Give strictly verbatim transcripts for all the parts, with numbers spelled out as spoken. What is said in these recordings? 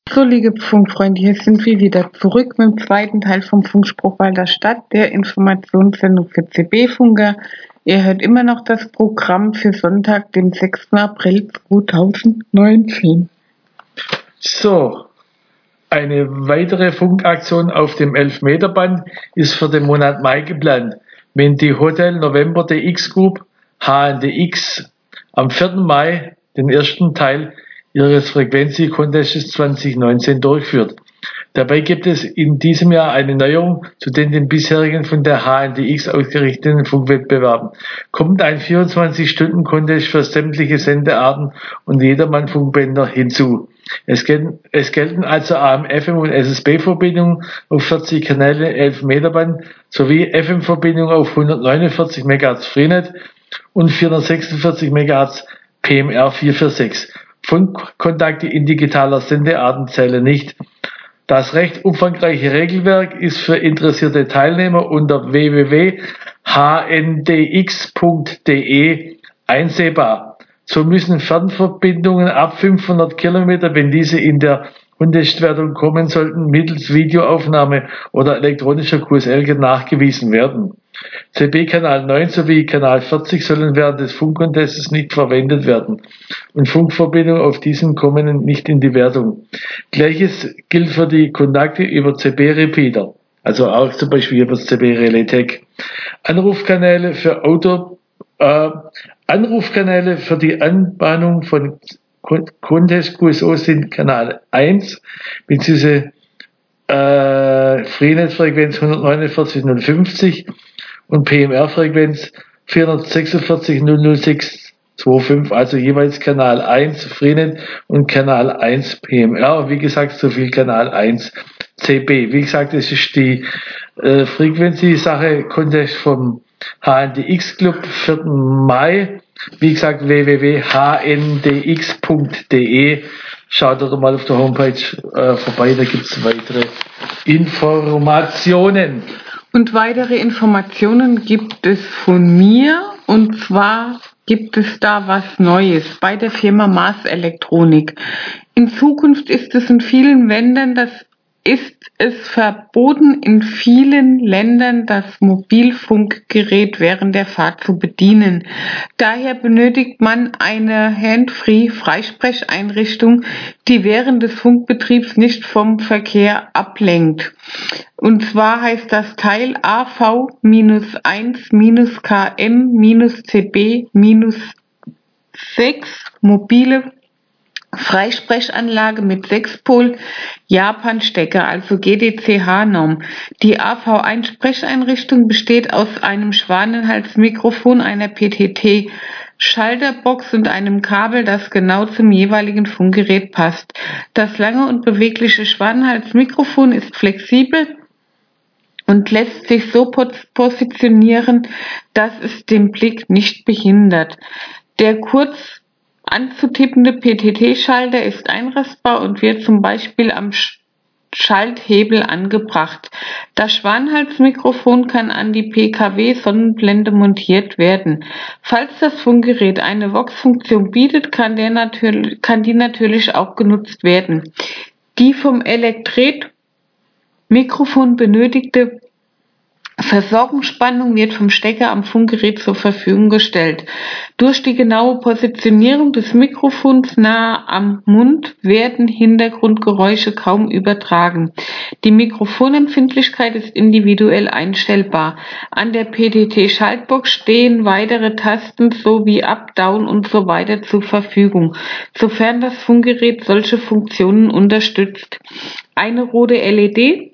So, liebe Funkfreunde, hier sind wir wieder zurück mit dem zweiten Teil vom Funkspruch Walter Stadt, der Informationssendung für C B-Funker. Ihr hört immer noch das Programm für Sonntag, den sechsten April zweitausendneunzehn. So, eine weitere Funkaktion auf dem elf-Meter-Band ist für den Monat Mai geplant, wenn die Hotel November D X Group H N D X am vierten Mai den ersten Teil ihres Frequency Contests zwanzig neunzehn durchführt. Dabei gibt es in diesem Jahr eine Neuerung zu den, den bisherigen von der H N D X ausgerichteten Funkwettbewerben. Kommt ein vierundzwanzig-Stunden-Contest für sämtliche Sendearten und jedermann Funkbänder hinzu. Es gelten, es gelten also A M, F M und S S B-Verbindungen auf vierzig Kanäle elf Meter Band sowie F M-Verbindungen auf hundertneunundvierzig Megahertz Freenet und vierhundertsechsundvierzig Megahertz P M R vier vier sechs. Funkkontakte in digitaler Sendearten zählen nicht. Das recht umfangreiche Regelwerk ist für interessierte Teilnehmer unter w w w punkt h n d x punkt d e einsehbar. So müssen Fernverbindungen ab fünfhundert Kilometer, wenn diese in der Contestwertung kommen sollten, mittels Videoaufnahme oder elektronischer Q S L nachgewiesen werden. C B-Kanal neun sowie Kanal vierzig sollen während des Funkcontests nicht verwendet werden und Funkverbindungen auf diesen kommen nicht in die Wertung. Gleiches gilt für die Kontakte über C B-Repeater, also auch zum Beispiel über das C B-Relay Tech. Anrufkanäle für Auto, äh, Anrufkanäle für die Anbahnung von Contest Q S O sind Kanal eins bzw. Äh, Freenet-Frequenz hundertneunundvierzig null fünfzig und P M R-Frequenz vierhundertsechsundvierzig null null sechs fünfundzwanzig, also jeweils Kanal eins Freenet und Kanal eins P M R und wie gesagt so viel Kanal eins C B. Wie gesagt, es ist die äh, Frequency-Sache, Contest vom H N D X Club, vierten Mai. Wie gesagt, w w w punkt h n d x punkt d e. Schaut doch mal auf der Homepage äh, vorbei, da gibt es weitere Informationen. Und weitere Informationen gibt es von mir, und zwar gibt es da was Neues bei der Firma Mars Elektronik. In Zukunft ist es in vielen Ländern das ist es verboten, in vielen Ländern das Mobilfunkgerät während der Fahrt zu bedienen. Daher benötigt man eine Hands-Free-Freisprecheinrichtung, die während des Funkbetriebs nicht vom Verkehr ablenkt. Und zwar heißt das Teil A V eins K M C B sechs mobile Freisprechanlage mit sechs Pol Japan-Stecker, also G D C H-Norm. Die A V eins Sprecheinrichtung besteht aus einem Schwanenhalsmikrofon, einer P T T Schalterbox und einem Kabel, das genau zum jeweiligen Funkgerät passt. Das lange und bewegliche Schwanenhalsmikrofon ist flexibel und lässt sich so positionieren, dass es den Blick nicht behindert. Der kurz anzutippende P T T-Schalter ist einrastbar und wird zum Beispiel am Schalthebel angebracht. Das Schwanenhalsmikrofon kann an die P K W-Sonnenblende montiert werden. Falls das Funkgerät eine Vox-Funktion bietet, kann, der natürlich, kann die natürlich auch genutzt werden. Die vom Elektret-Mikrofon benötigte Versorgungsspannung wird vom Stecker am Funkgerät zur Verfügung gestellt. Durch die genaue Positionierung des Mikrofons nahe am Mund werden Hintergrundgeräusche kaum übertragen. Die Mikrofonempfindlichkeit ist individuell einstellbar. An der P T T-Schaltbox stehen weitere Tasten sowie Up, Down und so weiter zur Verfügung, sofern das Funkgerät solche Funktionen unterstützt. Eine rote L E D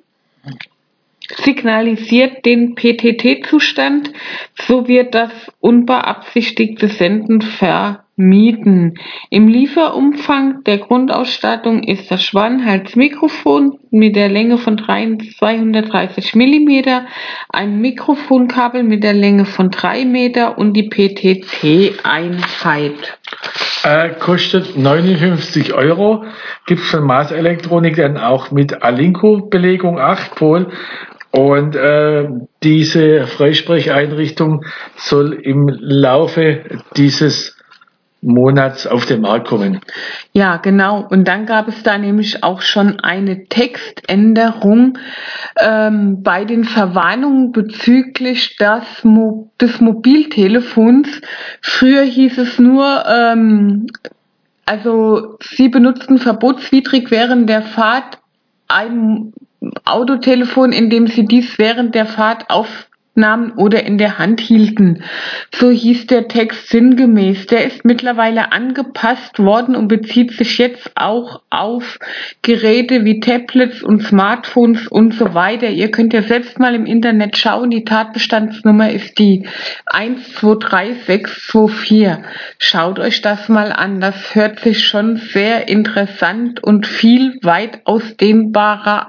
signalisiert den P T T-Zustand, so wird das unbeabsichtigte Senden vermieden. Im Lieferumfang der Grundausstattung ist das Schwanenhalsmikrofon mit der Länge von zweihundertdreißig Millimeter, ein Mikrofonkabel mit der Länge von drei Meter und die P T T-Einheit. Äh, kostet neunundfünfzig Euro, gibt es von Mars Elektronik dann auch mit Alinco-Belegung acht Pol. Und äh, diese Freisprecheinrichtung soll im Laufe dieses Monats auf den Markt kommen. Ja, genau. Und dann gab es da nämlich auch schon eine Textänderung ähm, bei den Verwarnungen bezüglich das Mo- des Mobiltelefons. Früher hieß es nur, ähm, also Sie benutzten verbotswidrig während der Fahrt ein Autotelefon, indem Sie dies während der Fahrt aufnahmen oder in der Hand hielten. So hieß der Text sinngemäß. Der ist mittlerweile angepasst worden und bezieht sich jetzt auch auf Geräte wie Tablets und Smartphones und so weiter. Ihr könnt ja selbst mal im Internet schauen. Die Tatbestandsnummer ist die eins zwei drei sechs zwei vier. Schaut euch das mal an. Das hört sich schon sehr interessant und viel weit ausdehnbarer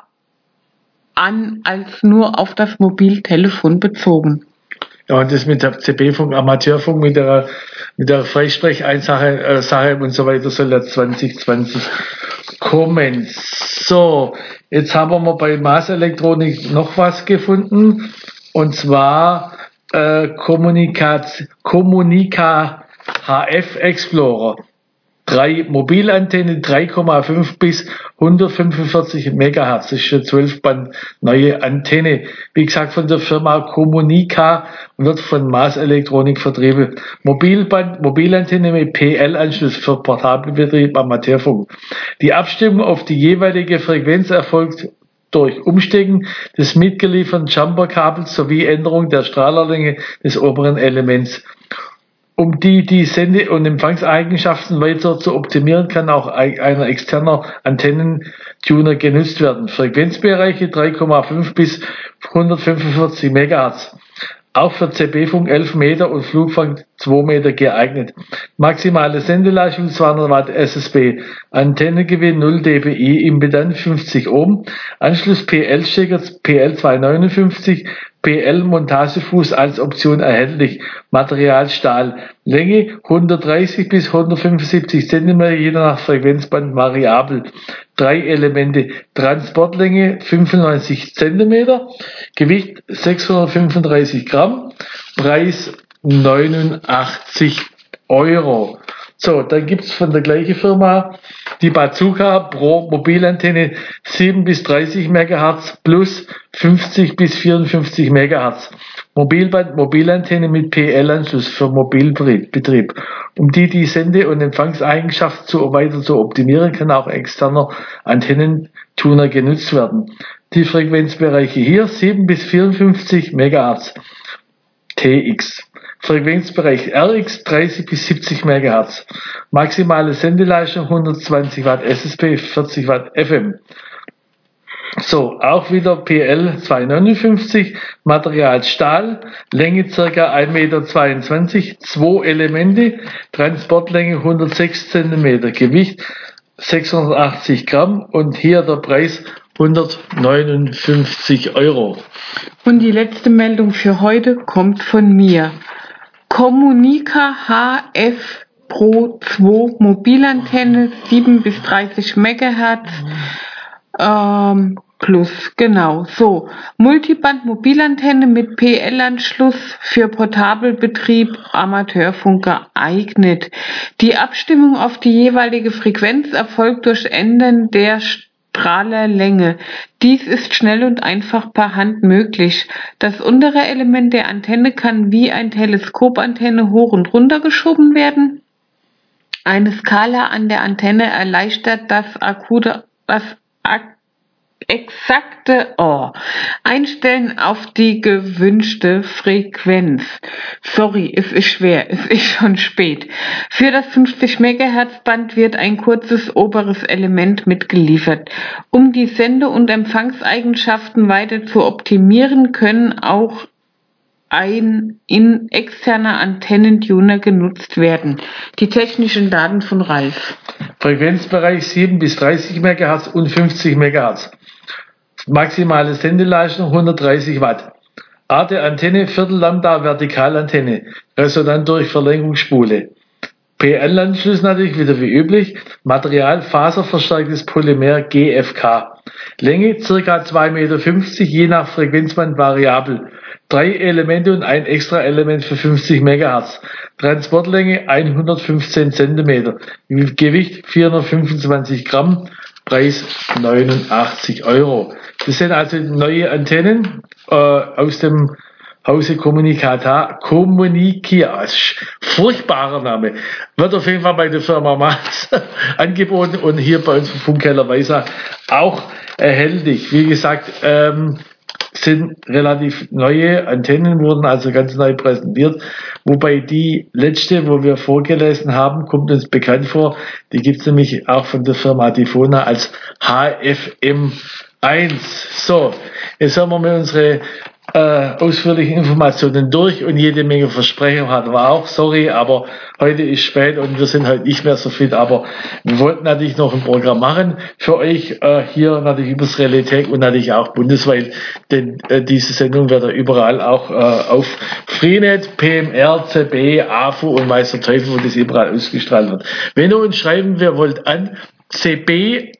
an als nur auf das Mobiltelefon bezogen. Ja, und das mit der C B-Funk, Amateurfunk, mit der, mit der Freisprecheinsache äh, Sache und so weiter soll ja zwanzig zwanzig kommen. So, jetzt haben wir bei Maßelektronik noch was gefunden, und zwar äh, Kommunikat, Kommunika H F Explorer. Drei Mobilantenne, drei Komma fünf bis hundertfünfundvierzig Megahertz. Das ist eine zwölf Band neue Antenne. Wie gesagt, von der Firma Kommunika und wird von Maßelektronik vertrieben. Mobilband, Mobilantenne mit P L-Anschluss für Portabelbetrieb, Amateurfunk. Die Abstimmung auf die jeweilige Frequenz erfolgt durch Umstecken des mitgelieferten Jumperkabels sowie Änderung der Strahlerlänge des oberen Elements. Um die, die Sende- und Empfangseigenschaften weiter zu optimieren, kann auch ein externer Antennentuner genutzt werden. Frequenzbereiche drei Komma fünf bis hundertfünfundvierzig Megahertz. Auch für C B-Funk elf Meter und Flugfunk zwei Meter geeignet. Maximale Sendeleistung zweihundert Watt S S B. Antennengewinn null dBi, Impedanz fünfzig Ohm. Anschluss P L-Stecker P L zweihundertneunundfünfzig. P L-Montagefuß als Option erhältlich. Material Stahl. Länge hundertdreißig bis hundertfünfundsiebzig Zentimeter, je nach Frequenzband variabel. Drei Elemente. Transportlänge fünfundneunzig Zentimeter. Gewicht sechshundertfünfunddreißig Gramm. Preis neunundachtzig Euro. So, dann gibt's von der gleichen Firma die Bazooka Pro Mobilantenne sieben bis dreißig Megahertz plus fünfzig bis vierundfünfzig Megahertz. Mobilband, Mobilantenne mit P L-Anschluss für Mobilbetrieb. Um die die Sende- und Empfangseigenschaften zu, weiter zu optimieren, kann auch externer Antennentuner genutzt werden. Die Frequenzbereiche hier sieben bis vierundfünfzig Megahertz. T X. Frequenzbereich R X dreißig bis siebzig Megahertz. Maximale Sendeleistung hundertzwanzig Watt S S B, vierzig Watt F M. So, auch wieder P L zweihundertneunundfünfzig, Material Stahl, Länge ca. ein Meter zweiundzwanzig, zwei Elemente, Transportlänge hundertsechs Zentimeter, Gewicht sechshundertachtzig Gramm und hier der Preis hundertneunundfünfzig Euro. Und die letzte Meldung für heute kommt von mir. Kommunika H F Pro zwei Mobilantenne sieben bis dreißig Megahertz ähm, plus, genau, so. Multiband Mobilantenne mit P L-Anschluss für Portabelbetrieb, Amateurfunk geeignet. Die Abstimmung auf die jeweilige Frequenz erfolgt durch Ändern der Strahlerlänge. Dies ist schnell und einfach per Hand möglich. Das untere Element der Antenne kann wie ein Teleskopantenne hoch und runter geschoben werden. Eine Skala an der Antenne erleichtert das akute, das ak exakte oh, Einstellen auf die gewünschte Frequenz. Sorry, es ist schwer, es ist schon spät. Für das fünfzig Megahertz Band wird ein kurzes oberes Element mitgeliefert. Um die Sende- und Empfangseigenschaften weiter zu optimieren, können auch ein in externer Antennentuner genutzt werden. Die technischen Daten von Ralf. Frequenzbereich sieben bis dreißig Megahertz und fünfzig Megahertz. Maximale Sendeleistung hundertdreißig Watt. Art der Antenne Viertel Lambda Vertikalantenne. Resonant durch Verlängerungsspule. P L-Anschluss natürlich wieder wie üblich. Material faserverstärktes Polymer G F K. Länge ca. zwei Meter fünfzig, je nach Frequenzband variabel. Drei Elemente und ein Extra-Element für fünfzig Megahertz. Transportlänge hundertfünfzehn Zentimeter. Gewicht vierhundertfünfundzwanzig Gramm. Preis neunundachtzig Euro. Das sind also neue Antennen äh, aus dem Hause Communicata. Communicia. Furchtbarer Name. Wird auf jeden Fall bei der Firma Mars angeboten und hier bei uns im Funkkeller Weissach auch erhältlich. Wie gesagt, ähm, sind relativ neue Antennen, wurden also ganz neu präsentiert, wobei die letzte, wo wir vorgelesen haben, kommt uns bekannt vor, die gibt es nämlich auch von der Firma Difona als H F M eins. So, jetzt haben wir mit unsere äh, ausführlichen Informationen durch und jede Menge Versprechungen hatten wir auch, sorry, aber heute ist spät und wir sind halt nicht mehr so fit, aber wir wollten natürlich noch ein Programm machen für euch, äh, hier natürlich übers Realität und natürlich auch bundesweit, denn äh, diese Sendung wird ja überall auch äh, auf Freenet, P M R, C B, A F U und weiß der Teufel, wo das überall ausgestrahlt wird. Wenn ihr uns schreiben wir wollt an c b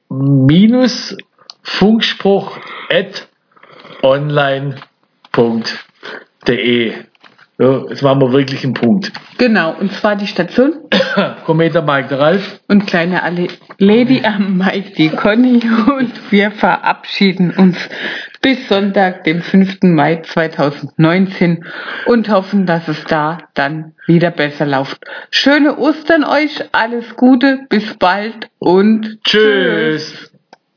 Funkspruch at online punkt de. Ja, jetzt machen wir wirklich einen Punkt. Genau, und zwar die Station. Kometer Mike der Ralf. Und kleine Ale Lady am Mike die Conny. Und wir verabschieden uns bis Sonntag, den fünften Mai zweitausendneunzehn und hoffen, dass es da dann wieder besser läuft. Schöne Ostern euch, alles Gute, bis bald und tschüss. tschüss.